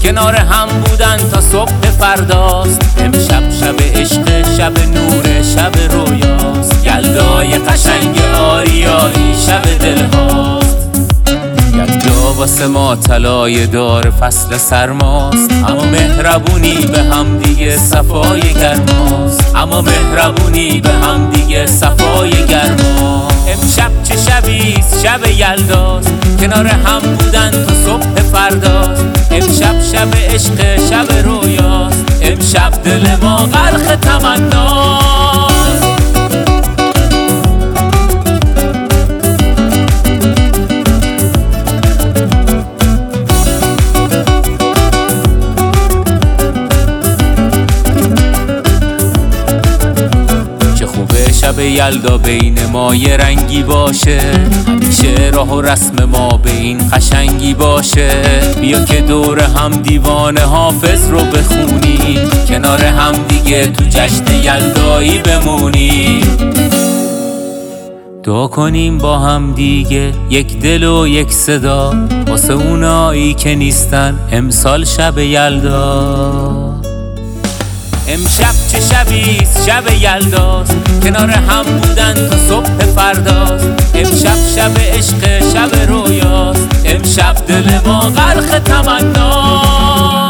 کنار هم بودن تا صبح فرداست. امشب شب عشق، شب نور، شب رویاست. یلدای قشنگ آریایی شب دلهاست. یلدا واسه ما طلای دار فصل سرماست. اما مهربونی به هم دیگه صفای گرماست. اما مهربونی به هم دیگه صفای گرماست. امشب چه شبیست، شب یلداست. کنار هم بودن تا صبح فرداست. امشب شب عشق، شب رویاست. امشب دل ما غرق تمناست. شب یلدا بین ما یه رنگی باشه. همیشه راه و رسم ما به این قشنگی باشه. بیا که دور هم دیوان حافظ رو بخونی. کنار هم دیگه تو جشن یلدایی بمونی. دعا کنیم با هم دیگه یک دل و یک صدا، واسه اونایی که نیستن امسال شب یلدا. امشب چه شبیست، شب یلداست. کنار هم بودن تا صبح فرداست. امشب شب عشق، شب رویاست. امشب دل ما غرق تمناست.